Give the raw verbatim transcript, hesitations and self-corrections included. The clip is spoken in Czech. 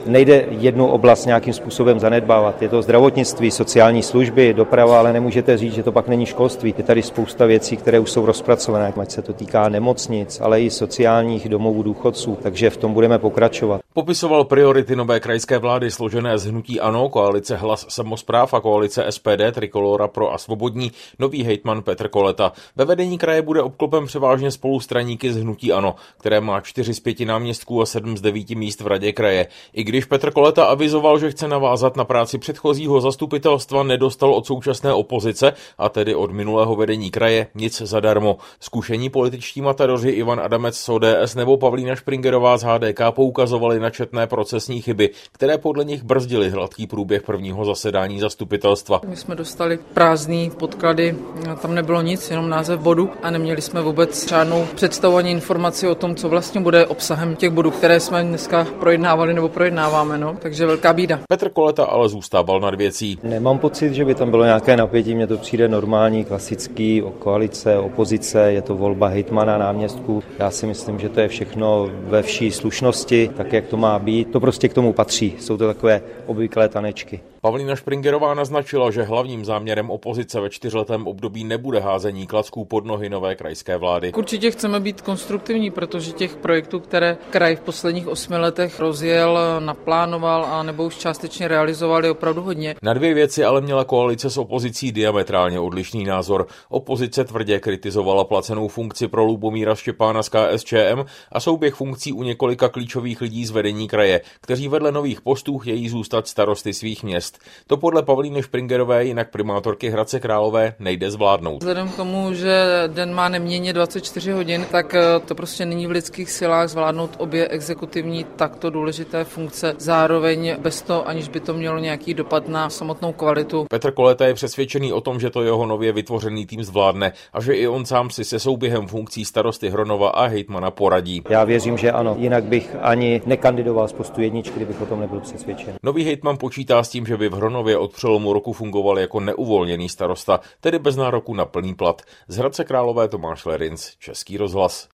nejde jednu oblast nějakým způsobem zanedbávat. Je to zdravotnictví, sociální služby, doprava, ale nemůžete říct, že to pak není školství. Je tady spousta věcí, které už jsou rozpracované, ať se to týká nemocnic, ale i sociálních domovů důchodců, takže v tom budeme pokračovat. Popisoval priority nové krajské vlády složené z hnutí ANO, koalice Hlas samospráv a koalice S P D, Trikolóra pro a Svobodní, nový hejtman Petr Koleta. Ve vedení kraje bude obklopen převážně spolustraníky z hnutí ANO, které má čtyři z pěti náměstků a sedm z devíti míst v radě kraje. I když Petr Koleta avizoval, že chce navázat na práci předchozího zastupitelstva, nedostal od současné opozice, a tedy od minulého vedení kraje, nic zadarmo. Zkušení političtí matadoři Ivan Adamec z O D S nebo Pavlína Špringerová z H D K poukazovali na četné procesní chyby, které podle nich brzdily hladký průběh prvního zasedání zastupitelstva. My jsme dostali prázdný podklady, tam nebylo nic, jenom název bodu a neměli jsme vůbec žádnou představu ani informaci o tom, co vlastně bude obsahem těch bodů, které jsme dneska projednávali nebo projednáváme, no. Takže velká bída. Petr Koleta ale zůstával nad věcí. Nemám pocit, že by tam bylo nějaké napětí, mně to přijde normální, klasický, o koalice, opozice, je to volba hejtmana, náměstků. Já si myslím, že to je všechno ve vší slušnosti, tak jak to má být. To prostě k tomu patří. Jsou to takové obvyklé tanečky. Pavlína Špringerová naznačila, že hlavním záměrem opozice ve čtyřletém období nebude házení klacků pod nohy nové krajské vlády. Určitě chceme být konstruktivní, protože těch projektů, které kraj v posledních osmi letech rozjel, naplánoval a nebo už částečně realizoval, je opravdu hodně. Na dvě věci ale měla koalice s opozicí diametrálně odlišný názor. Opozice tvrdě kritizovala placenou funkci pro Lubomíra Štěpána z K S Č M a souběh funkcí u několika klíčových lidí z vedení kraje, kteří vedle nových postů chtějí zůstat starosty svých měst. To podle Pavlíny Špringerové, jinak primátorky Hradce Králové, nejde zvládnout. Vzhledem k tomu, že den má neměnně dvacet čtyři hodin, tak to prostě není v lidských silách zvládnout obě exekutivní takto důležité funkce. Zároveň bez toho, aniž by to mělo nějaký dopad na samotnou kvalitu. Petr Koleta je přesvědčený o tom, že to jeho nově vytvořený tým zvládne a že i on sám si se souběhem funkcí starosty Hronova a hejtmana poradí. Já věřím, že ano. Jinak bych ani nekandidoval z postu jedničky, kdybych o tom nebyl přesvědčen. Nový hejtman počítá s tím, že by v Hronově od přelomu roku fungoval jako neuvolněný starosta, tedy bez nároku na plný plat. Z Hradce Králové Tomáš Lerinc, Český rozhlas.